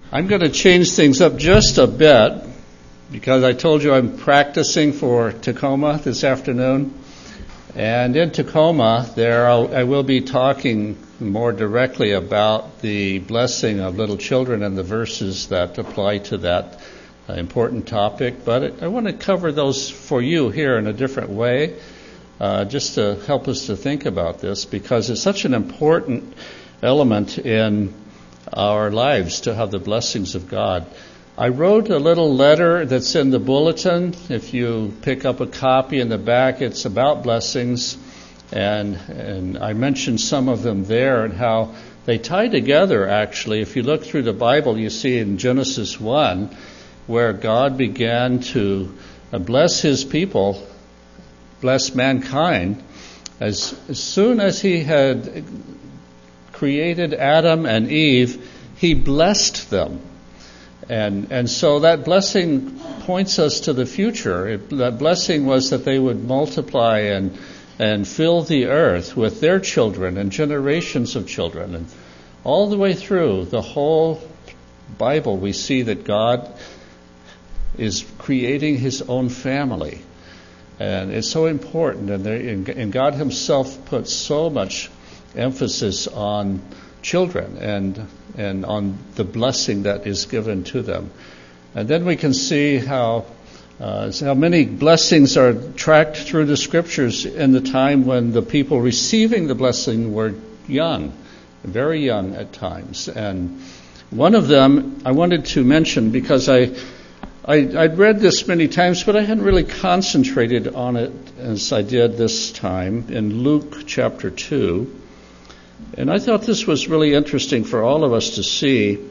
I'm going to change things up just a bit because I told you I'm practicing for Tacoma this afternoon. And in Tacoma, I will be talking more directly about the blessing of little children and the verses that apply to that important topic. But I want to cover those for you here in a different way, just to help us to think about this, because it's such an important element in our lives to have the blessings of God. I wrote a little letter that's in the bulletin. If you pick up a copy in the back, it's about blessings, and I mentioned some of them there and how they tie together, actually. If you look through the Bible, you see in Genesis 1 where God began to bless his people, bless mankind, as soon as he had created Adam and Eve, he blessed them. And so that blessing points us to the future. That blessing was that they would multiply and fill the earth with their children and generations of children. And all the way through the whole Bible, we see that God is creating his own family. And it's so important. And God himself puts so much emphasis on children and on the blessing that is given to them. And then we can see how many blessings are tracked through the scriptures in the time when the people receiving the blessing were young, very young at times. And one of them I wanted to mention because I'd read this many times, but I hadn't really concentrated on it as I did this time in Luke chapter 2. And I thought this was really interesting for all of us to see.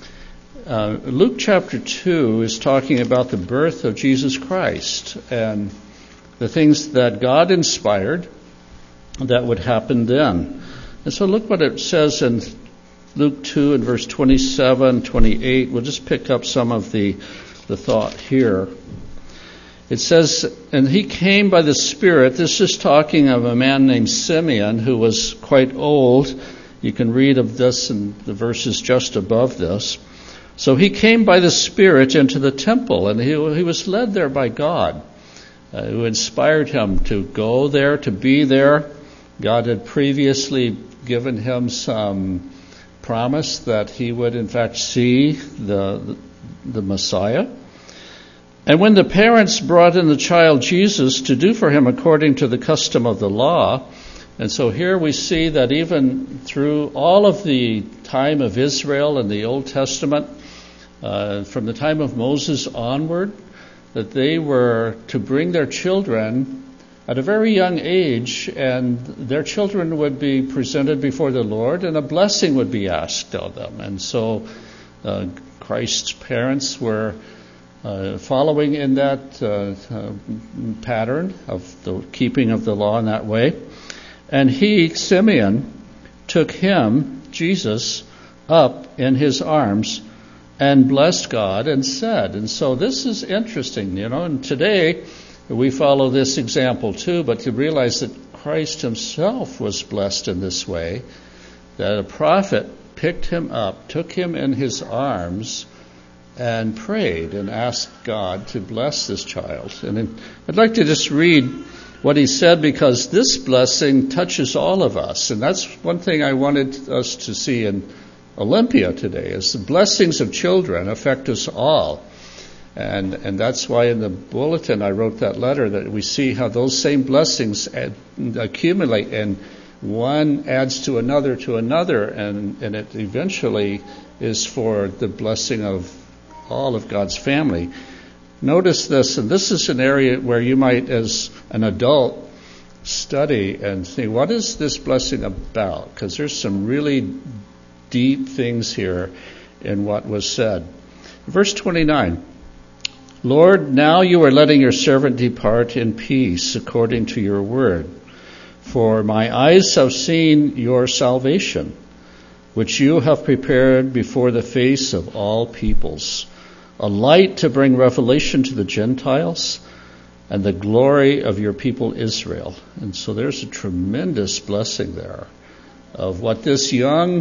Luke chapter 2 is talking about the birth of Jesus Christ and the things that God inspired that would happen then. And so look what it says in Luke 2 and verse 27, 28. We'll just pick up some of the thought here. It says, and he came by the Spirit. This is talking of a man named Simeon who was quite old. You can read of this in the verses just above this. So he came by the Spirit into the temple, and he was led there by God, who inspired him to go there, to be there. God had previously given him some promise that he would in fact see the Messiah. And when the parents brought in the child Jesus to do for him according to the custom of the law, and so here we see that even through all of the time of Israel in the Old Testament, from the time of Moses onward, that they were to bring their children at a very young age, and their children would be presented before the Lord, and a blessing would be asked of them. And so Christ's parents were following in that pattern of the keeping of the law in that way. And he, Simeon, took him, Jesus, up in his arms and blessed God and said. And so this is interesting, and today we follow this example too, but to realize that Christ himself was blessed in this way, that a prophet picked him up, took him in his arms, and prayed and asked God to bless this child. And I'd like to just read what he said, because this blessing touches all of us. And that's one thing I wanted us to see in Olympia today, is the blessings of children affect us all. And that's why in the bulletin I wrote that letter, that we see how those same blessings accumulate, and one adds to another, and it eventually is for the blessing of all of God's family. Notice this, and this is an area where you might, as an adult, study and see, what is this blessing about? Because there's some really deep things here in what was said. Verse 29, Lord, now you are letting your servant depart in peace according to your word. For my eyes have seen your salvation, which you have prepared before the face of all peoples, a light to bring revelation to the Gentiles and the glory of your people Israel. And so there's a tremendous blessing there of what this young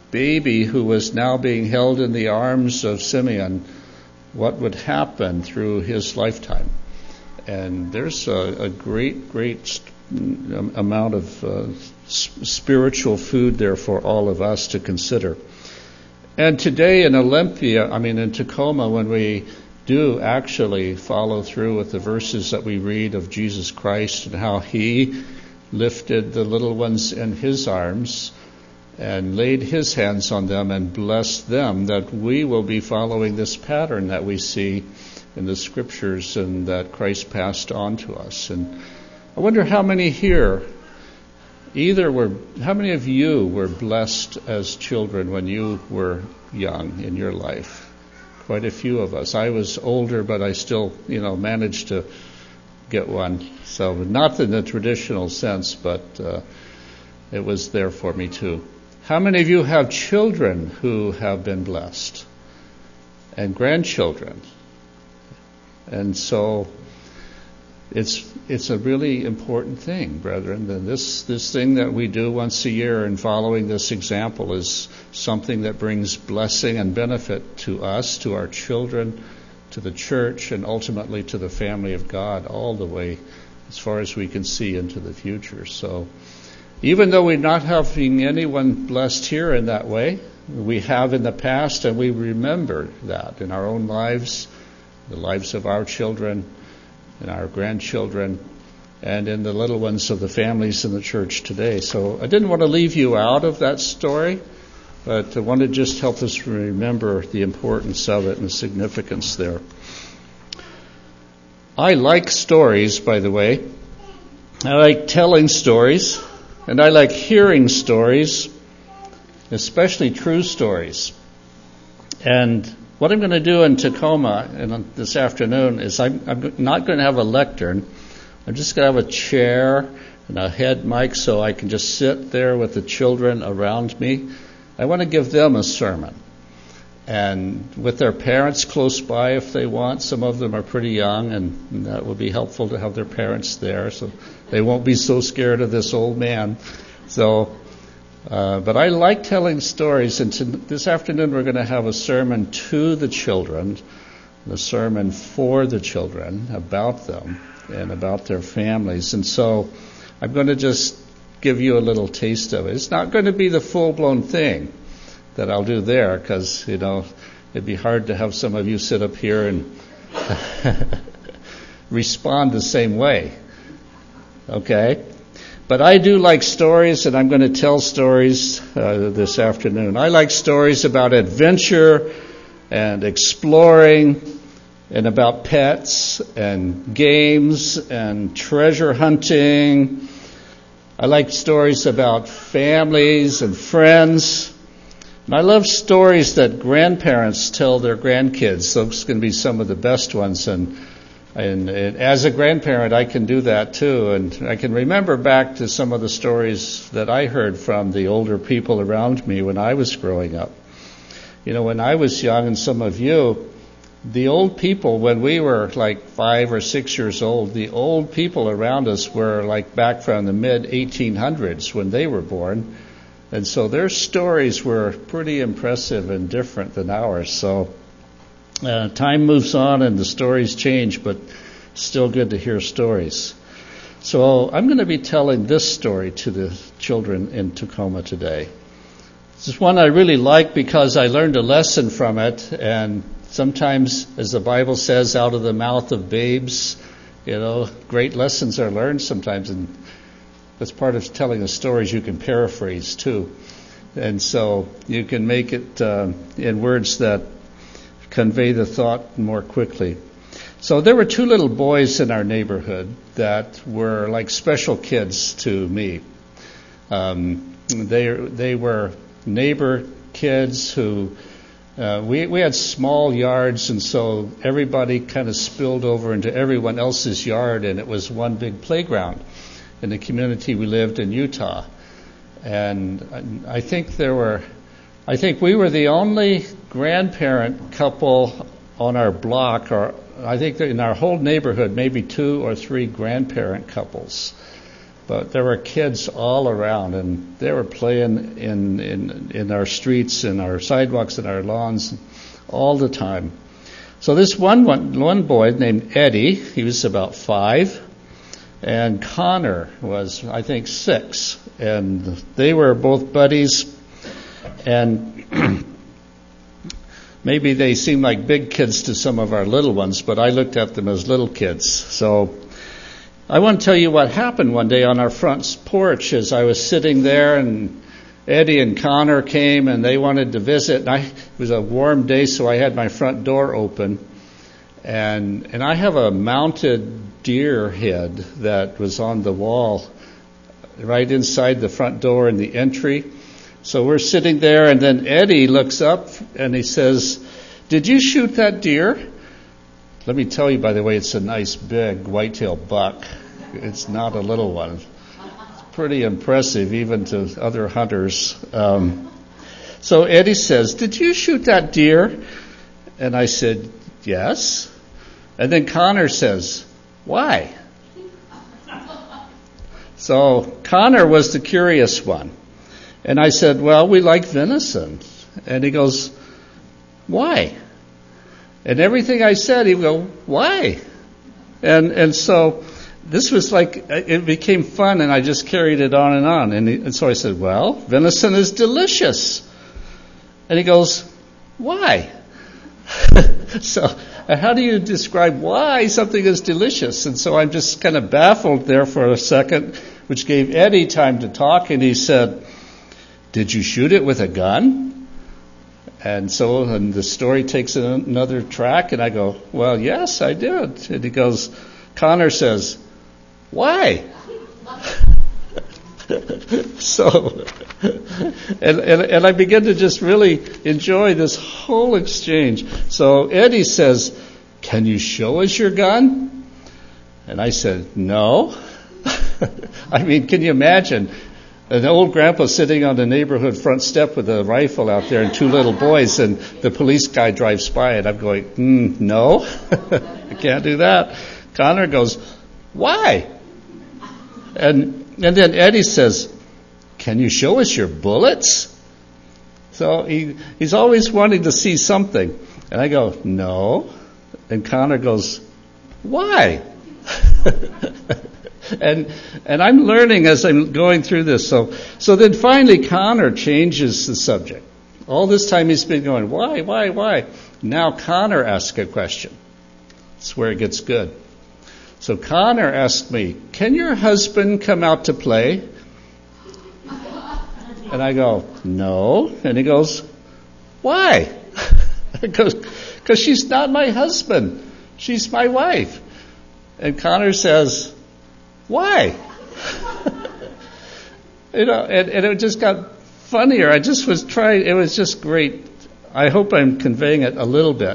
baby who was now being held in the arms of Simeon, what would happen through his lifetime. And there's a great amount of spiritual food there for all of us to consider. And today in Tacoma, when we do actually follow through with the verses that we read of Jesus Christ and how he lifted the little ones in his arms and laid his hands on them and blessed them, that we will be following this pattern that we see in the scriptures and that Christ passed on to us. And I wonder how many here, how many of you were blessed as children when you were young in your life? Quite a few of us. I was older, but I still, managed to get one. So not in the traditional sense, but it was there for me too. How many of you have children who have been blessed? And grandchildren? And so it's a really important thing, brethren. And this thing that we do once a year in following this example is something that brings blessing and benefit to us, to our children, to the church, and ultimately to the family of God, all the way as far as we can see into the future. So even though we're not having anyone blessed here in that way, we have in the past, and we remember that in our own lives, the lives of our children and our grandchildren, and in the little ones of the families in the church today. So I didn't want to leave you out of that story, but I want to just help us remember the importance of it and the significance there. I like stories, by the way. I like telling stories, and I like hearing stories, especially true stories. And what I'm going to do in Tacoma this afternoon is I'm not going to have a lectern. I'm just going to have a chair and a head mic so I can just sit there with the children around me. I want to give them a sermon. And with their parents close by if they want. Some of them are pretty young, and that would be helpful to have their parents there so they won't be so scared of this old man. But I like telling stories, and this afternoon we're going to have a sermon to the children, a sermon for the children about them and about their families. And so I'm going to just give you a little taste of it. It's not going to be the full-blown thing that I'll do there, because, it'd be hard to have some of you sit up here and respond the same way. Okay? But I do like stories, and I'm going to tell stories this afternoon. I like stories about adventure and exploring, and about pets and games and treasure hunting. I like stories about families and friends. And I love stories that grandparents tell their grandkids. Those can be some of the best ones. And as a grandparent, I can do that too. And I can remember back to some of the stories that I heard from the older people around me when I was growing up. When I was young, and some of you, the old people, when we were like 5 or 6 years old, the old people around us were like back from the mid-1800s when they were born. And so their stories were pretty impressive and different than ours. So time moves on and the stories change, but still good to hear stories. So I'm going to be telling this story to the children in Tacoma today. This is one I really like because I learned a lesson from it, and sometimes, as the Bible says, out of the mouth of babes, great lessons are learned sometimes, and that's part of telling a story is you can paraphrase too. And so you can make it in words that convey the thought more quickly. So there were 2 little boys in our neighborhood that were like special kids to me. They were neighbor kids who we had small yards, and so everybody kind of spilled over into everyone else's yard, and it was one big playground in the community we lived in Utah. And I think we were the only grandparent couple on our block, or I think that in our whole neighborhood, maybe 2 or 3 grandparent couples But there were kids all around, and they were playing in our streets, in our sidewalks, in our lawns, all the time. So this one boy named Eddie, he was about 5, and Connor was, I think, 6, and they were both buddies, and maybe they seemed like big kids to some of our little ones, but I looked at them as little kids. So I want to tell you what happened one day on our front porch as I was sitting there, and Eddie and Connor came and they wanted to visit. And it was a warm day, so I had my front door open, and I have a mounted deer head that was on the wall right inside the front door in the entry. So we're sitting there, and then Eddie looks up and he says, "Did you shoot that deer?" Let me tell you, by the way, it's a nice big whitetail buck. It's not a little one. It's pretty impressive even to other hunters. So Eddie says, "Did you shoot that deer?" And I said, "Yes." And then Connor says, "Why?" So Connor was the curious one. And I said, "Well, we like venison." And he goes, "Why?" And everything I said, he would go, "Why?" And so this was like, it became fun, and I just carried it on and on. And so I said, "Well, venison is delicious." And he goes, "Why?" So how do you describe why something is delicious? And so I'm just kind of baffled there for a second, which gave Eddie time to talk. And he said, "Did you shoot it with a gun?" And so the story takes another track, and I go, "Well, yes, I did." And he goes, Connor says, "Why?" So, and I begin to just really enjoy this whole exchange. So Eddie says, "Can you show us your gun?" And I said, "No." I mean, can you imagine? An old grandpa sitting on the neighborhood front step with a rifle out there and 2 little boys, and the police guy drives by, and I'm going, no, I can't do that. Connor goes, "Why?" And then Eddie says, "Can you show us your bullets?" So he's always wanting to see something. And I go, "No." And Connor goes, "Why?" And I'm learning as I'm going through this. So then finally Connor changes the subject. All this time he's been going, why? Now Connor asks a question. That's where it gets good. So Connor asked me, "Can your husband come out to play?" And I go, "No." And he goes, "Why?" I go, "Because she's not my husband. She's my wife." And Connor says, "Why?" And it just got funnier. I just was trying. It was just great. I hope I'm conveying it a little bit.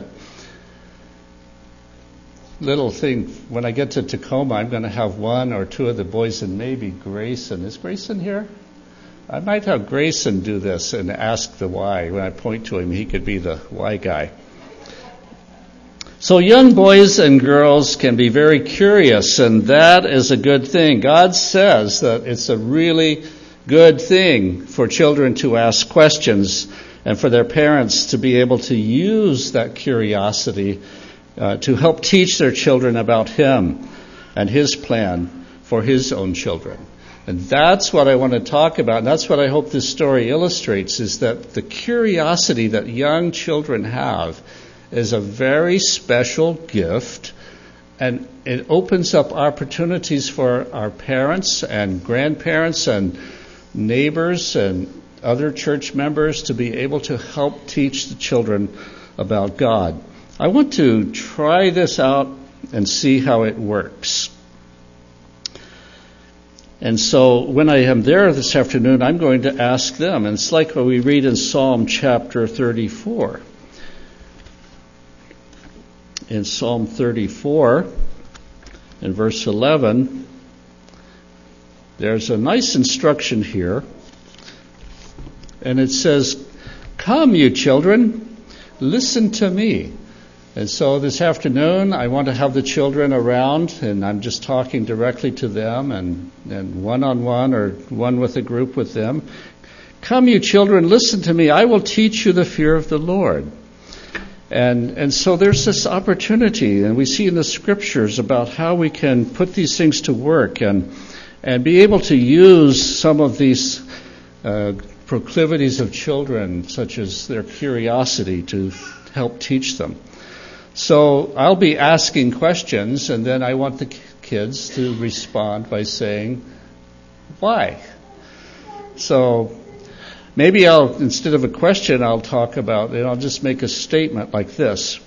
Little thing. When I get to Tacoma, I'm going to have 1 or 2 of the boys, and maybe Grayson. Is Grayson here? I might have Grayson do this and ask the why. When I point to him, he could be the why guy. So young boys and girls can be very curious, and that is a good thing. God says that it's a really good thing for children to ask questions and for their parents to be able to use that curiosity to help teach their children about Him and His plan for His own children. And that's what I want to talk about, and that's what I hope this story illustrates, is that the curiosity that young children have is a very special gift, and it opens up opportunities for our parents and grandparents and neighbors and other church members to be able to help teach the children about God. I want to try this out and see how it works. And so when I am there this afternoon, I'm going to ask them, and it's like what we read in Psalm chapter 34. In Psalm 34, in verse 11, there's a nice instruction here. And it says, "Come, you children, listen to me. And so this afternoon, I want to have the children around, and I'm just talking directly to them and one-on-one or one with a group with them. Come, you children, listen to me. I will teach you the fear of the Lord. And so there's this opportunity, and we see in the scriptures about how we can put these things to work and be able to use some of these proclivities of children, such as their curiosity, to help teach them. So I'll be asking questions, and then I want the kids to respond by saying, why? So maybe instead of a question, I'll talk about, and I'll just make a statement like this.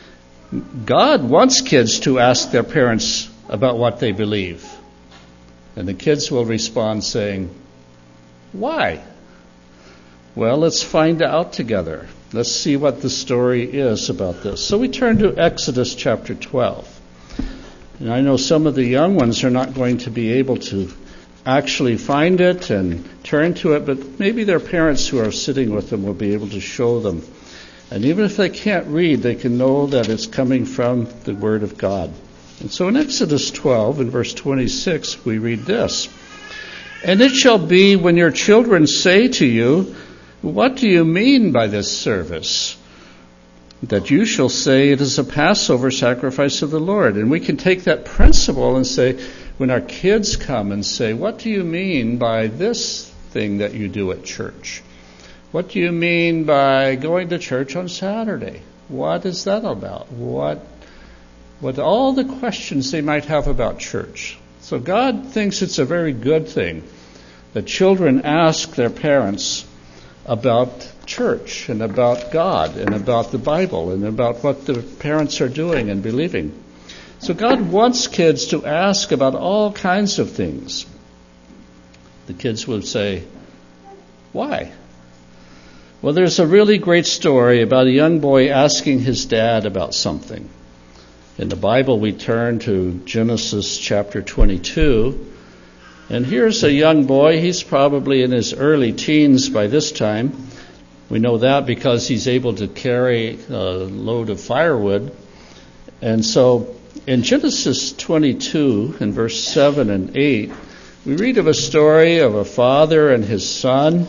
God wants kids to ask their parents about what they believe. And the kids will respond saying, why? Well, let's find out together. Let's see what the story is about this. So we turn to Exodus chapter 12. And I know some of the young ones are not going to be able to actually find it and turn to it, but maybe their parents who are sitting with them will be able to show them. And even if they can't read, they can know that it's coming from the Word of God. And so in Exodus 12, in verse 26, we read this. And it shall be when your children say to you, what do you mean by this service? That you shall say it is a Passover sacrifice of the Lord. And we can take that principle and say, when our kids come and say, what do you mean by this thing that you do at church? What do you mean by going to church on Saturday? What is that about? What all the questions they might have about church. So God thinks it's a very good thing that children ask their parents about church and about God and about the Bible and about what the parents are doing and believing. So God wants kids to ask about all kinds of things. The kids will say, why? Well, there's a really great story about a young boy asking his dad about something. In the Bible, we turn to Genesis chapter 22. And here's a young boy. He's probably in his early teens by this time. We know that because he's able to carry a load of firewood. And so in Genesis 22, in verse 7 and 8, we read of a story of a father and his son.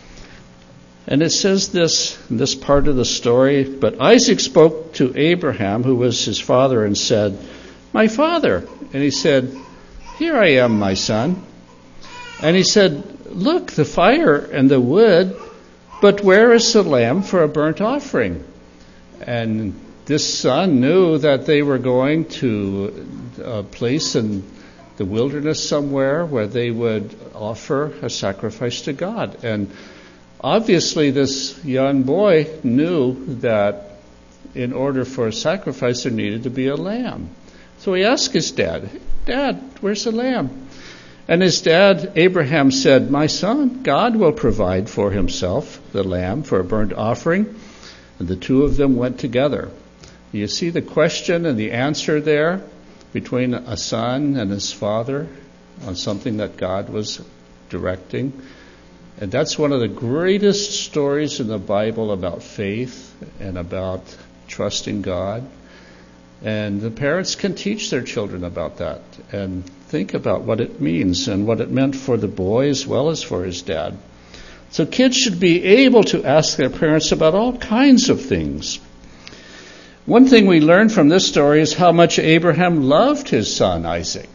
And it says this, in this part of the story, but Isaac spoke to Abraham, who was his father, and said, my father. And he said, here I am, my son. And he said, look, the fire and the wood, but where is the lamb for a burnt offering? And this son knew that they were going to a place in the wilderness somewhere where they would offer a sacrifice to God. And obviously this young boy knew that in order for a sacrifice there needed to be a lamb. So he asked his dad, Dad, where's the lamb? And his dad, Abraham, said, my son, God will provide for himself the lamb for a burnt offering. And the two of them went together. You see the question and the answer there between a son and his father on something that God was directing. And that's one of the greatest stories in the Bible about faith and about trusting God. And the parents can teach their children about that and think about what it means and what it meant for the boy as well as for his dad. So kids should be able to ask their parents about all kinds of things. One thing we learn from this story is how much Abraham loved his son Isaac.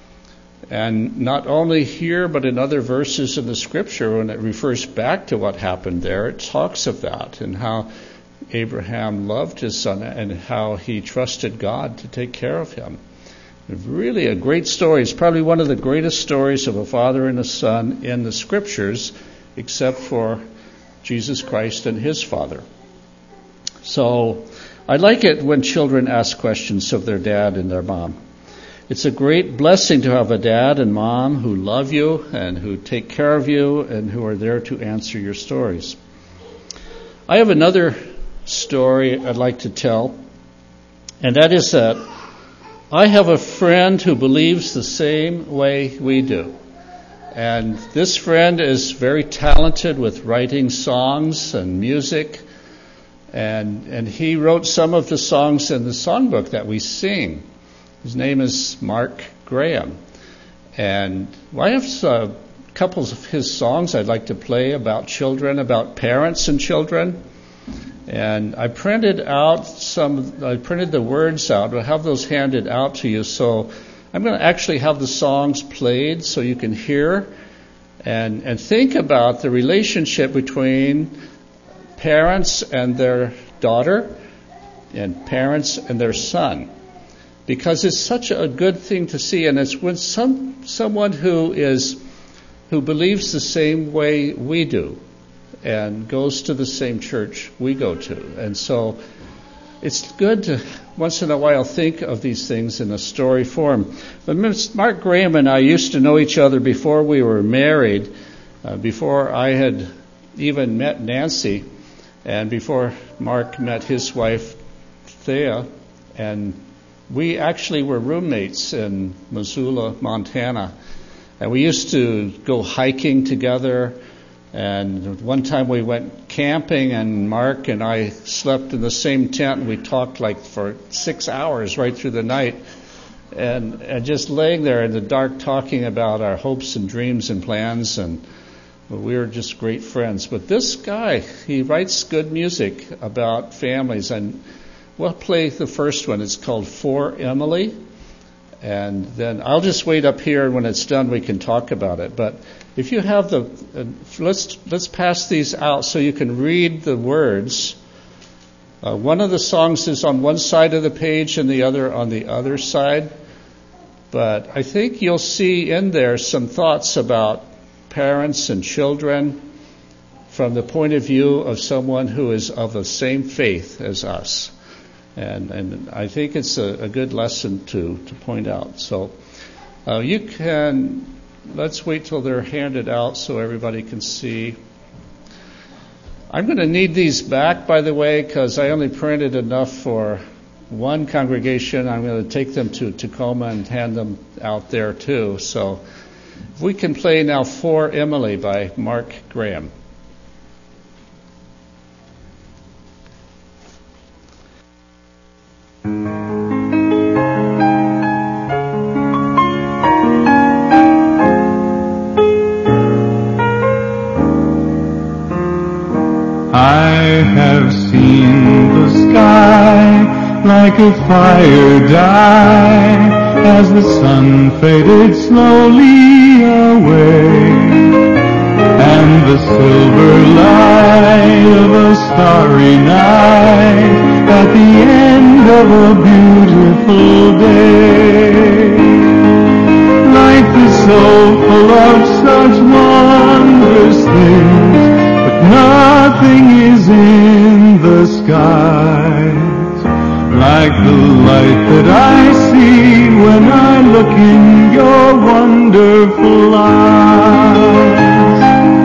And not only here, but in other verses in the scripture, when it refers back to what happened there, it talks of that and how Abraham loved his son and how he trusted God to take care of him. Really a great story. It's probably one of the greatest stories of a father and a son in the scriptures, except for Jesus Christ and his father. So I like it when children ask questions of their dad and their mom. It's a great blessing to have a dad and mom who love you and who take care of you and who are there to answer your stories. I have another story I'd like to tell, and that is that I have a friend who believes the same way we do. And this friend is very talented with writing songs and music. And he wrote some of the songs in the songbook that we sing. His name is Mark Graham. And I have a couple of his songs I'd like to play about children, about parents and children. And I printed the words out. I'll have those handed out to you. So I'm going to actually have the songs played so you can hear and think about the relationship between parents and their daughter and parents and their son. Because it's such a good thing to see, and it's when someone who believes the same way we do and goes to the same church we go to. And so it's good to once in a while think of these things in a story form. But Mark Graham and I used to know each other before we were married, before I had even met Nancy, and before Mark met his wife, Thea. And we actually were roommates in Missoula, Montana. And we used to go hiking together. And one time we went camping, and Mark and I slept in the same tent, and we talked like for 6 hours right through the night. And just laying there in the dark talking about our hopes and dreams and plans, and we were just great friends. But this guy, he writes good music about families, and we'll play the first one. It's called For Emily. And then I'll just wait up here, and when it's done, we can talk about it. But if you have let's pass these out so you can read the words. One of the songs is on one side of the page and the other on the other side. But I think you'll see in there some thoughts about parents and children from the point of view of someone who is of the same faith as us. And I think it's a good lesson to point out. So let's wait till they're handed out so everybody can see. I'm going to need these back, by the way, because I only printed enough for one congregation. I'm going to take them to Tacoma and hand them out there too. So if we can play now For Emily by Mark Graham. I have seen the sky like a fire die as the sun faded slowly away, and the silver light of a starry night at the end of a beautiful day. Life is so full of such wondrous things, nothing is in the skies like the light that I see when I look in your wonderful eyes.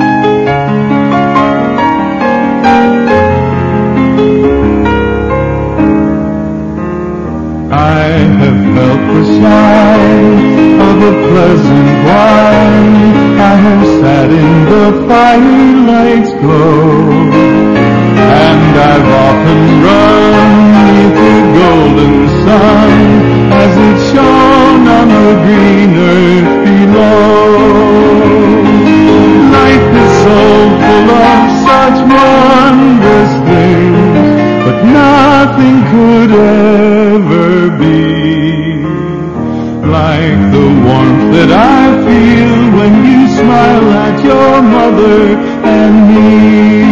I have felt the shine of a pleasant wine. I have sat in the firelight's glow, and I've often run beneath the golden sun as it shone on the green earth below. Life is so full of such wondrous things, but nothing could ever be like the warmth that I feel when you smile at your mother and me.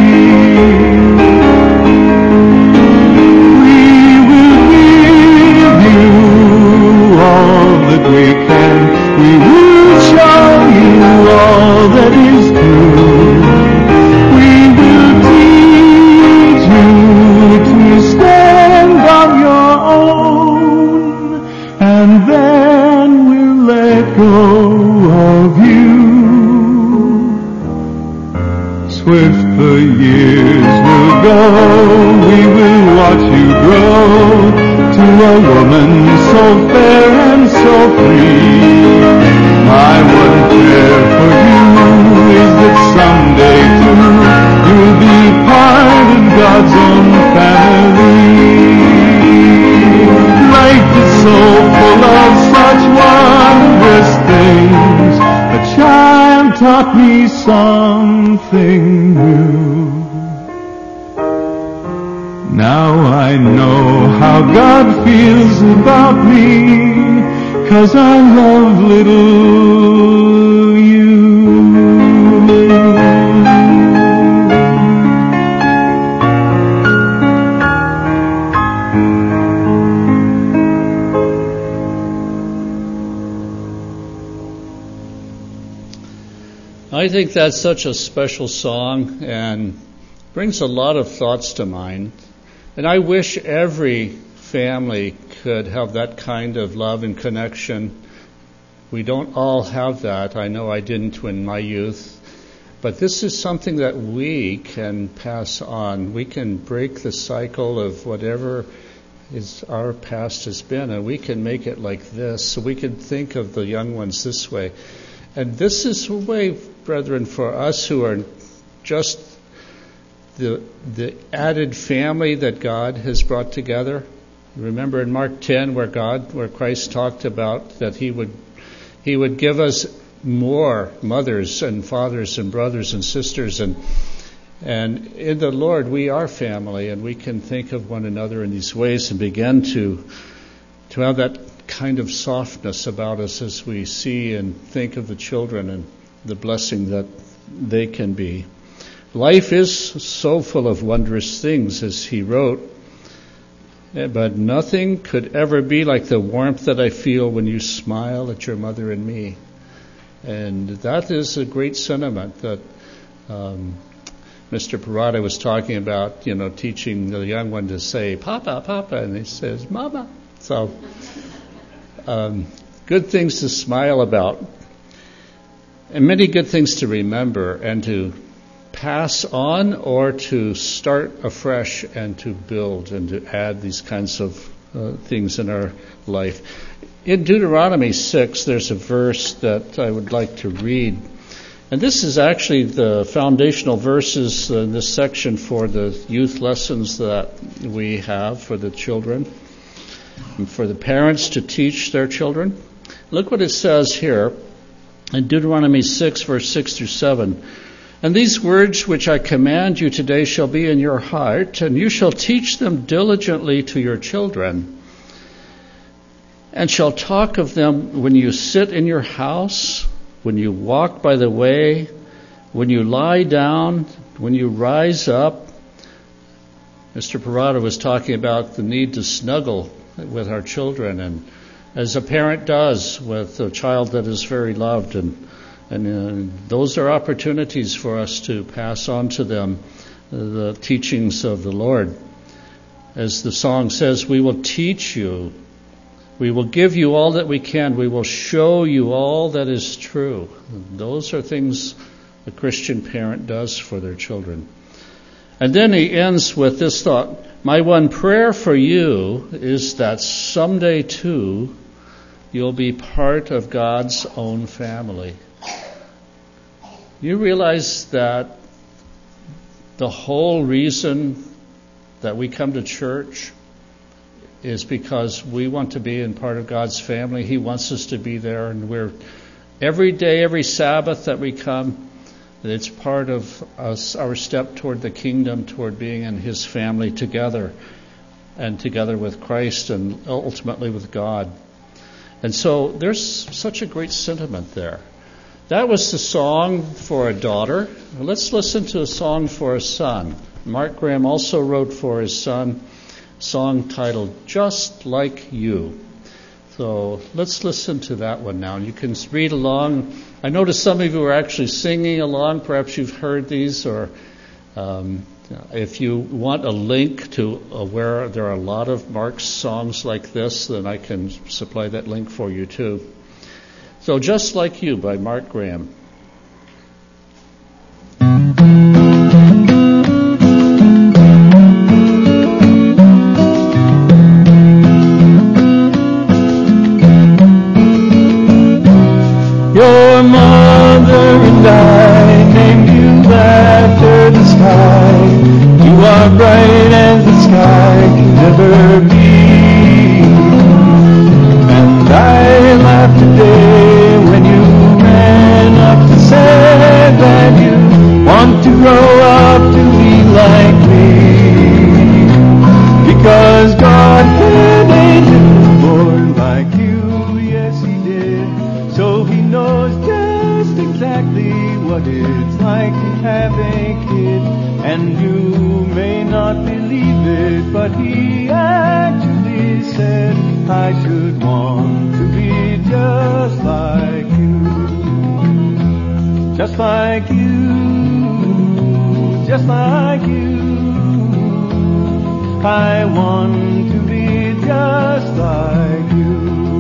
We will give you all that we can. We will show you all that is true. We will teach you to stand on your own, and then we'll let go of you. Swift the years will go, we will watch you grow to a woman so fair and so free. My one prayer for you is that someday too you'll be part of God's own family. something new. Now I know how God feels about me, 'cause I love little you. I think that's such a special song and brings a lot of thoughts to mind. And I wish every family could have that kind of love and connection. We don't all have that. I know I didn't in my youth. But this is something that we can pass on. We can break the cycle of whatever is our past has been, and we can make it like this. So we can think of the young ones this way. And this is a way, brethren, for us who are just the added family that God has brought together. Remember in Mark 10 where Christ talked about that He would give us more mothers and fathers and brothers and sisters, and in the Lord we are family, and we can think of one another in these ways and begin to have that kind of softness about us as we see and think of the children and the blessing that they can be. Life is so full of wondrous things, as he wrote, but nothing could ever be like the warmth that I feel when you smile at your mother and me. And that is a great sentiment that Mr. Parada was talking about, teaching the young one to say, Papa, Papa, and he says, Mama. So, good things to smile about, and many good things to remember and to pass on or to start afresh and to build and to add these kinds of things in our life. In Deuteronomy 6, there's a verse that I would like to read. And this is actually the foundational verses in this section for the youth lessons that we have for the children and for the parents to teach their children. Look what it says here in Deuteronomy 6, verse 6 through 7. And these words which I command you today shall be in your heart, and you shall teach them diligently to your children, and shall talk of them when you sit in your house, when you walk by the way, when you lie down, when you rise up. Mr. Parada was talking about the need to snuggle with our children, and as a parent does with a child that is very loved, and those are opportunities for us to pass on to them the teachings of the Lord. As the song says, we will teach you, we will give you all that we can, we will show you all that is true. Those are things a Christian parent does for their children. And then he ends with this thought, my one prayer for you is that someday too you'll be part of God's own family. You realize that the whole reason that we come to church is because we want to be in part of God's family. He wants us to be there, and we're every day, every Sabbath that we come, it's part of us, our step toward the kingdom, toward being in His family together, and together with Christ and ultimately with God. And so there's such a great sentiment there. That was the song for a daughter. Let's listen to a song for a son. Mark Graham also wrote for his son a song titled Just Like You. So let's listen to that one now. And you can read along. I noticed some of you are actually singing along. Perhaps you've heard these, or if you want a link to where there are a lot of Mark's songs like this, then I can supply that link for you too. So Just Like You by Mark Graham. Your mother and I named you after the sky. You are bright as the sky can ever be. And I laughed today when you ran up just like you, just like you. I want to be just like you.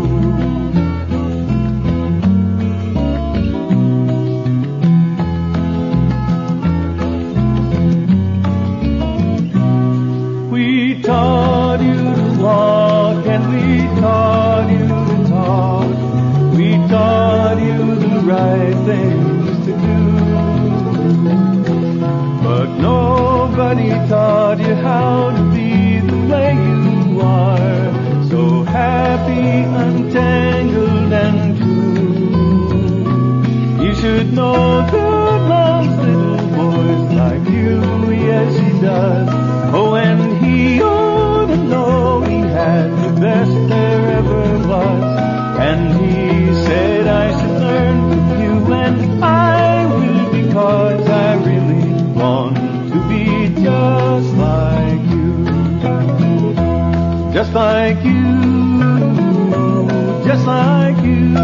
We taught you to walk and we taught you to talk. We taught you the right things to do. But nobody taught you how to be the way you are. So happy, untangled and true. You should know God loves little boys like you. Yes, He does. Oh, and He ought to know He had the best there ever was. And He said I should learn from you, and I will, because I really want to be just like you. Just like you, just like you.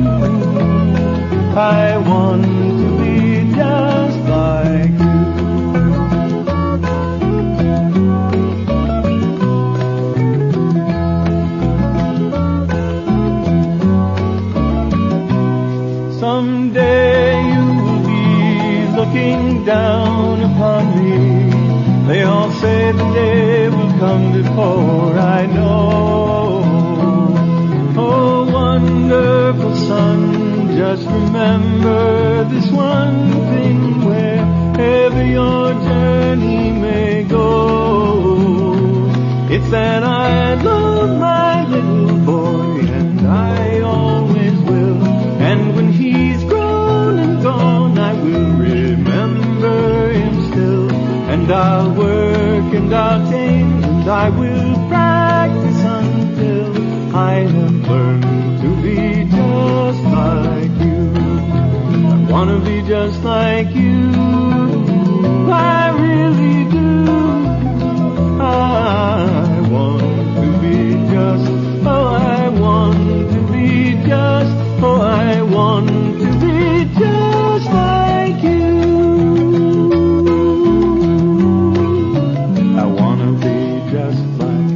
I want to be just like you. Someday you will be looking down upon me. They all say the day will come before I know. Oh, wonderful son, just remember this one thing, wherever your journey may go. It's that I love my little boy, and I always will. And when he's grown and gone, I will remember him still. And I'll work and I'll tame and I will practice until I have learned to be just like you. I want to be just like you. I really do. I want to be just. Oh, I want to be just. Oh, I want to be just like you. I want to be just like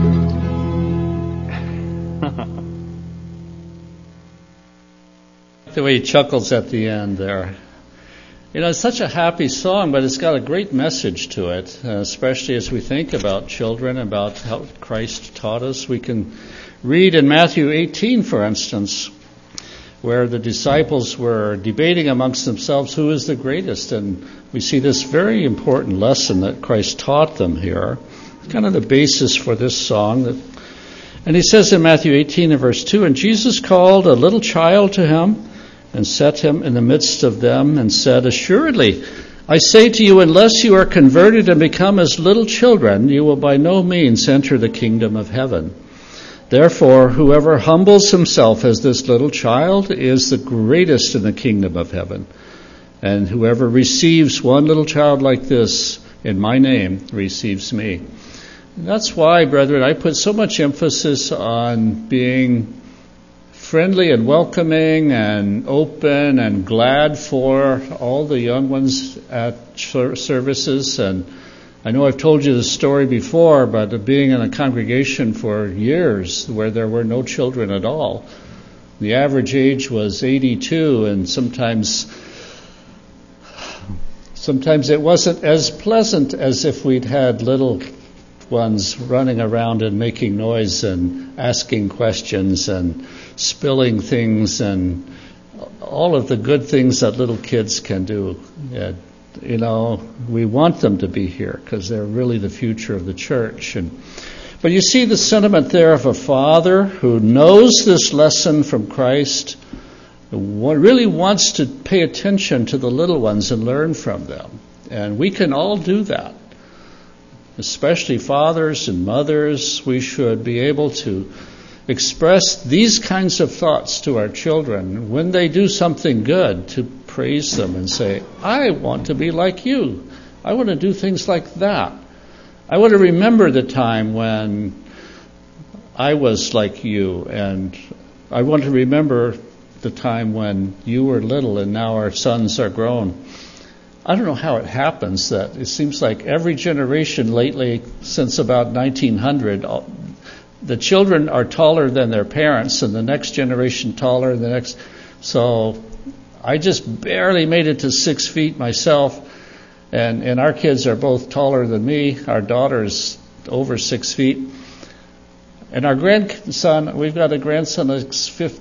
you. The way he chuckles at the end there. You know, it's such a happy song, but it's got a great message to it, especially as we think about children, about how Christ taught us. We can read in Matthew 18, for instance, where the disciples were debating amongst themselves who is the greatest. And we see this very important lesson that Christ taught them here. It's kind of the basis for this song. And he says in Matthew 18 and verse 2, "And Jesus called a little child to him and set him in the midst of them and said, 'Assuredly, I say to you, unless you are converted and become as little children, you will by no means enter the kingdom of heaven. Therefore, whoever humbles himself as this little child is the greatest in the kingdom of heaven. And whoever receives one little child like this in my name receives me.'" And that's why, brethren, I put so much emphasis on being friendly and welcoming and open and glad for all the young ones at services. And I know I've told you this story before, but being in a congregation for years where there were no children at all. The average age was 82, and sometimes it wasn't as pleasant as if we'd had little ones running around and making noise and asking questions and spilling things and all of the good things that little kids can do. You know, we want them to be here because they're really the future of the church. But you see the sentiment there of a father who knows this lesson from Christ, who really wants to pay attention to the little ones and learn from them. And we can all do that. Especially fathers and mothers, we should be able to express these kinds of thoughts to our children when they do something good, to praise them and say, "I want to be like you. I want to do things like that. I want to remember the time when I was like you, and I want to remember the time when you were little and now our sons are grown. I don't know how it happens that it seems like every generation lately, since about 1900, the children are taller than their parents, and the next generation taller, and the next. So I just barely made it to 6 feet myself, and our kids are both taller than me. Our daughter is over 6 feet. And our grandson, we've got a grandson that's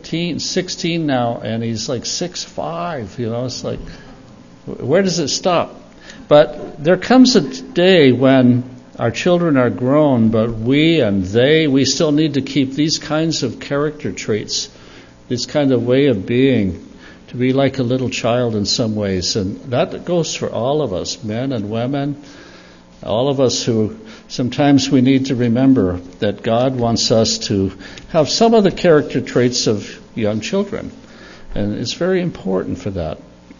16 now, and he's like 6'5". It's like, where does it stop? But there comes a day when our children are grown, but we still need to keep these kinds of character traits, this kind of way of being, to be like a little child in some ways. And that goes for all of us, men and women, all of us who sometimes we need to remember that God wants us to have some of the character traits of young children. And it's very important for that.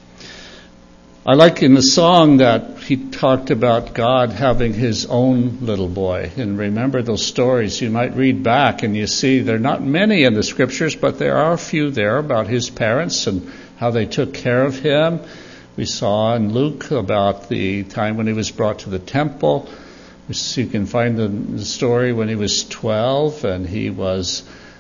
I like in the song that he talked about God having his own little boy. And remember those stories. You might read back and you see there are not many in the scriptures, but there are a few there about his parents and how they took care of him. We saw in Luke about the time when he was brought to the temple. You can find the story when he was 12 and he was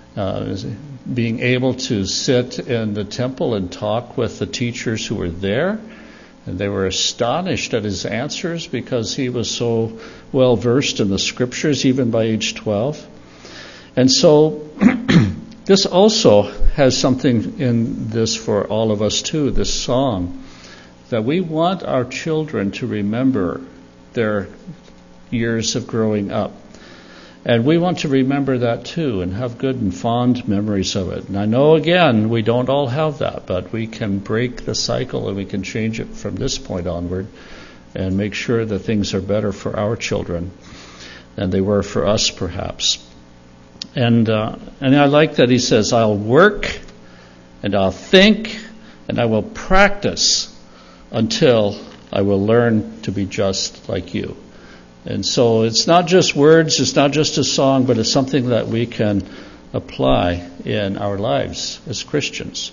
being able to sit in the temple and talk with the teachers who were there. And they were astonished at his answers because he was so well versed in the scriptures, even by age 12. And so this also has something in this for all of us too, this song, that we want our children to remember their years of growing up. And we want to remember that too and have good and fond memories of it. And I know, again, we don't all have that, but we can break the cycle and we can change it from this point onward and make sure that things are better for our children than they were for us, perhaps. And I like that he says, I'll work and I'll think and I will practice until I will learn to be just like you. And so it's not just words, it's not just a song, but it's something that we can apply in our lives as Christians.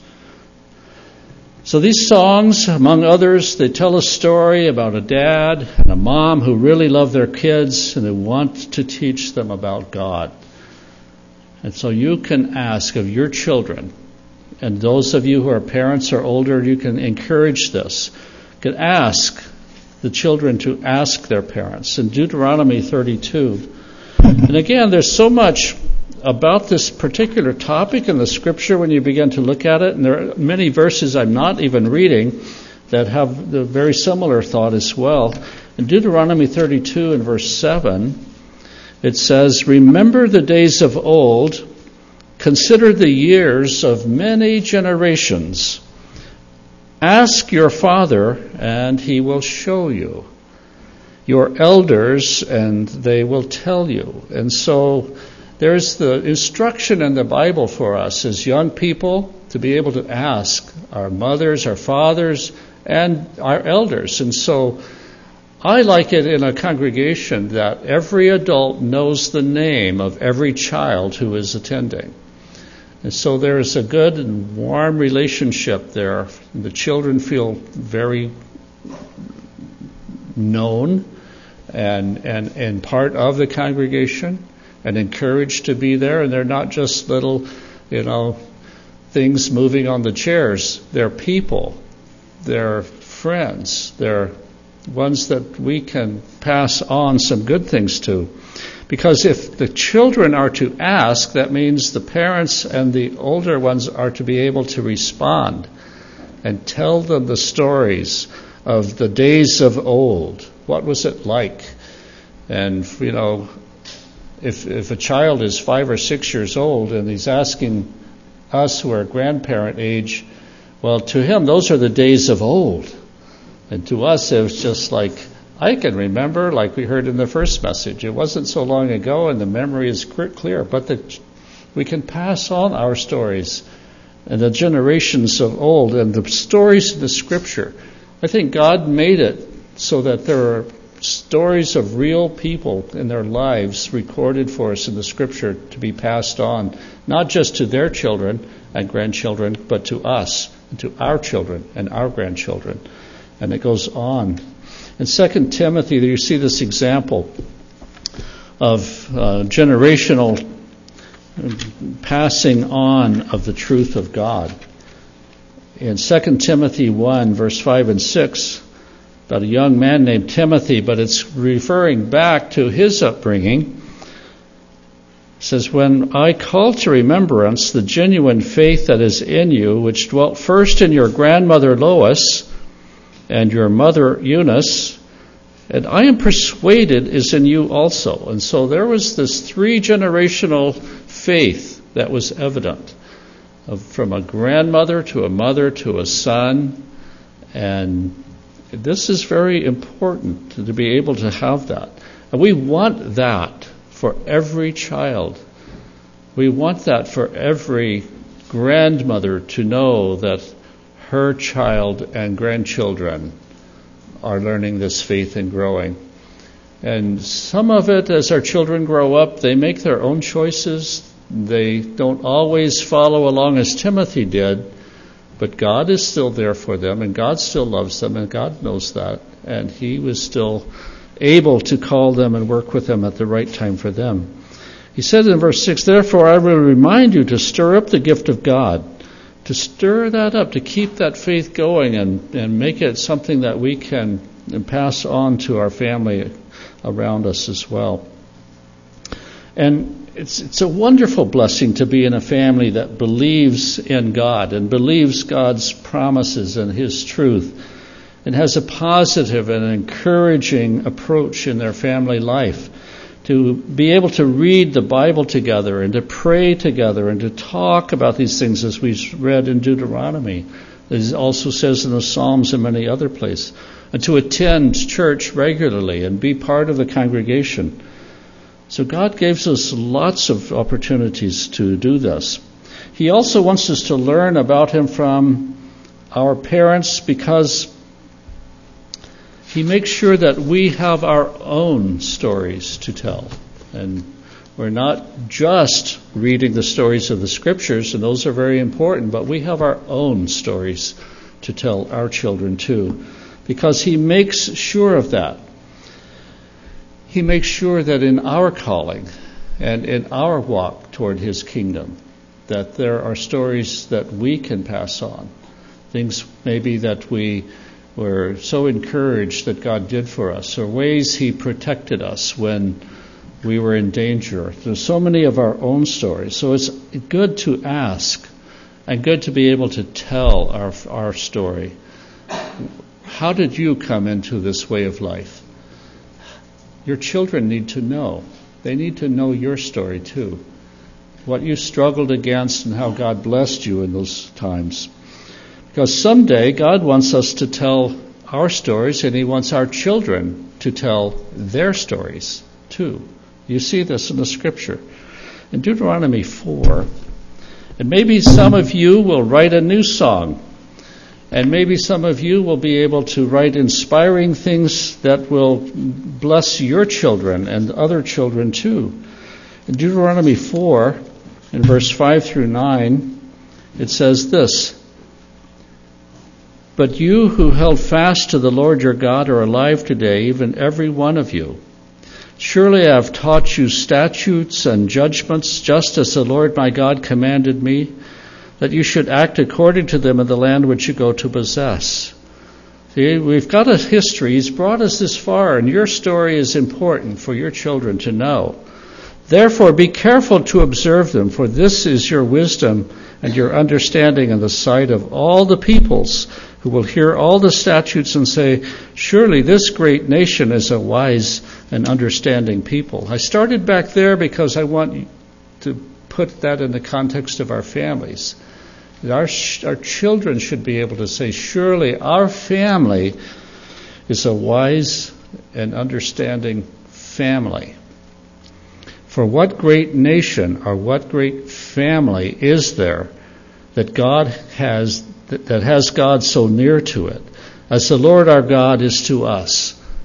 So these songs, among others, they tell a story about a dad and a mom who really love their kids and they want to teach them about God. And so you can ask of your children, and those of you who are parents or older, you can encourage this. You can ask the children to ask their parents. In Deuteronomy 32. And again, there's so much about this particular topic in the scripture when you begin to look at it. And there are many verses I'm not even reading that have the very similar thought as well. In Deuteronomy 32 and verse 7, it says, remember the days of old, consider the years of many generations. Ask your father, and he will show you. Your elders, and they will tell you. And so there's the instruction in the Bible for us as young people to be able to ask our mothers, our fathers, and our elders. And so I like it in a congregation that every adult knows the name of every child who is attending. And so there is a good and warm relationship there. The children feel very known and part of the congregation and encouraged to be there. And they're not just little, things moving on the chairs. They're people. They're friends. They're ones that we can pass on some good things to. Because if the children are to ask, that means the parents and the older ones are to be able to respond and tell them the stories of the days of old. What was it like? And, if a child is 5 or 6 years old and he's asking us who are grandparent age, well, to him, those are the days of old. And to us, it was just like, I can remember, like we heard in the first message, it wasn't so long ago and the memory is clear, but we can pass on our stories and the generations of old and the stories in the scripture. I think God made it so that there are stories of real people in their lives recorded for us in the Scripture to be passed on, not just to their children and grandchildren, but to us, and to our children and our grandchildren. And it goes on. In 2 Timothy, you see this example of generational passing on of the truth of God. In 2 Timothy 1, verse 5 and 6, about a young man named Timothy, but it's referring back to his upbringing. It says, "When I call to remembrance the genuine faith that is in you, which dwelt first in your grandmother Lois and your mother Eunice, and I am persuaded is in you also." And so there was this 3-generational faith that was evident, from a grandmother to a mother to a son. And this is very important to be able to have that. And we want that for every child. We want that for every grandmother to know that her child and grandchildren are learning this faith and growing. And some of it, as our children grow up, they make their own choices. They don't always follow along as Timothy did, but God is still there for them, and God still loves them, and God knows that. And He was still able to call them and work with them at the right time for them. He said in verse 6, "Therefore I will remind you to stir up the gift of God," to stir that up, to keep that faith going and make it something that we can pass on to our family around us as well. And it's a wonderful blessing to be in a family that believes in God and believes God's promises and His truth, and has a positive and encouraging approach in their family life, to be able to read the Bible together and to pray together and to talk about these things, as we've read in Deuteronomy. It also says in the Psalms and many other places, and to attend church regularly and be part of the congregation. So God gives us lots of opportunities to do this. He also wants us to learn about Him from our parents, because He makes sure that we have our own stories to tell. And we're not just reading the stories of the Scriptures, and those are very important, but we have our own stories to tell our children too, because He makes sure of that. He makes sure that in our calling and in our walk toward His kingdom, that there are stories that we can pass on. Things maybe that we were so encouraged that God did for us, or ways He protected us when we were in danger. There's so many of our own stories. So it's good to ask and good to be able to tell our story. How did you come into this way of life? Your children need to know. They need to know your story too. What you struggled against and how God blessed you in those times. Because someday God wants us to tell our stories, and He wants our children to tell their stories too. You see this in the Scripture. In Deuteronomy 4, and maybe some of you will write a new song, and maybe some of you will be able to write inspiring things that will bless your children and other children too. In Deuteronomy 4, in verse 5 through 9, it says this: "But you who held fast to the Lord your God are alive today, even every one of you. Surely I have taught you statutes and judgments, just as the Lord my God commanded me, that you should act according to them in the land which you go to possess." See, we've got a history. He's brought us this far, and your story is important for your children to know. "Therefore be careful to observe them, for this is your wisdom and your understanding in the sight of all the peoples, who will hear all the statutes and say, 'Surely this great nation is a wise and understanding people.'" I started back there because I want to put that in the context of our families. Our children should be able to say, "Surely our family is a wise and understanding family." For what great nation or what great family is there that God has, that has God so near to it, as the Lord our God is to us?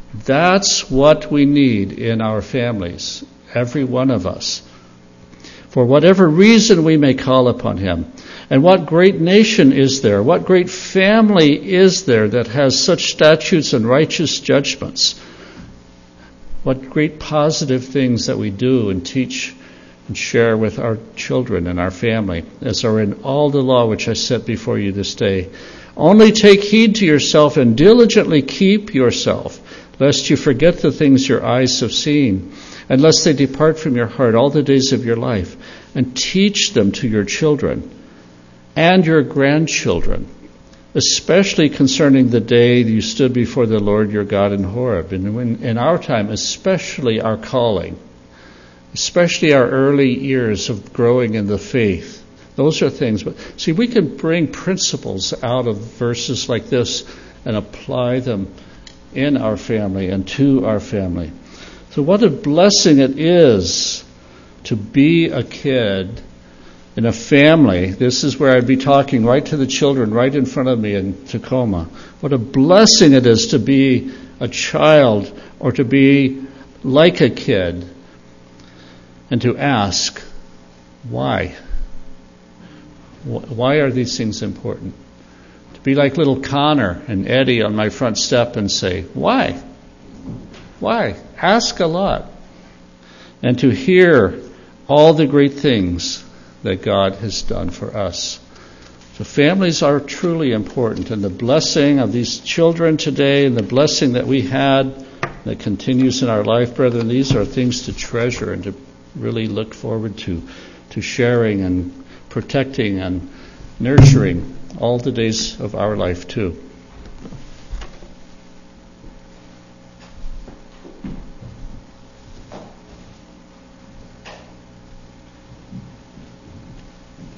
That's what we need in our families, every one of us. For whatever reason we may call upon him. And what great nation is there? What great family is there that has such statutes and righteous judgments? What great positive things that we do and teach and share with our children and our family, as are in all the law which I set before you this day. Only take heed to yourself and diligently keep yourself, lest you forget the things your eyes have seen, and lest they depart from your heart all the days of your life, and teach them to your children and your grandchildren, especially concerning the day you stood before the Lord your God in Horeb. And in our time, especially our calling, especially our early years of growing in the faith. Those are things. But see, we can bring principles out of verses like this and apply them in our family and to our family. So what a blessing it is to be a kid in a family. This is where I'd be talking right to the children right in front of me in Tacoma. What a blessing it is to be a child or to be like a kid and to ask, why? Why are these things important? To be like little Connor and Eddie on my front step and say, why? Why? Ask a lot. And to hear all the great things that God has done for us. So families are truly important, and the blessing of these children today and the blessing that we had that continues in our life, brethren, these are things to treasure and to really look forward to sharing and protecting and nurturing all the days of our life too.